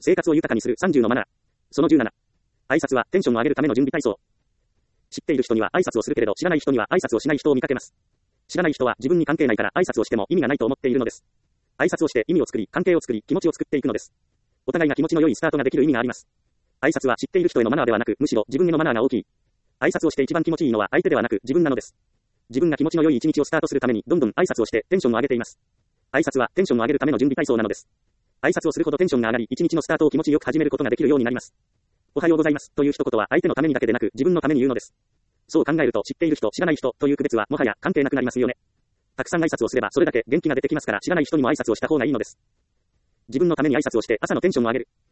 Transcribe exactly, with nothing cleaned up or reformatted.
生活を豊かにするさんじゅうのマナー。そのじゅうなな。挨拶はテンションを上げるための準備体操。知っている人には挨拶をするけれど知らない人には挨拶をしない人を見かけます。知らない人は自分に関係ないから挨拶をしても意味がないと思っているのです。挨拶をして意味を作り、関係を作り、気持ちを作っていくのです。お互いが気持ちの良いスタートができる意味があります。挨拶は知っている人へのマナーではなく、むしろ自分へのマナーが大きい。挨拶をして一番気持ちいいのは相手ではなく自分なのです。自分が気持ちの良い一日をスタートするためにどんどん挨拶をしてテンションを上げています。挨拶はテンションを上げるための準備体操なのです。挨拶をするほどテンションが上がり、一日のスタートを気持ちよく始めることができるようになります。おはようございますという一言は相手のためにだけでなく自分のために言うのです。そう考えると知っている人、知らない人という区別はもはや関係なくなりますよね。たくさん挨拶をすればそれだけ元気が出てきますから知らない人にも挨拶をした方がいいのです。自分のために挨拶をして朝のテンションを上げる。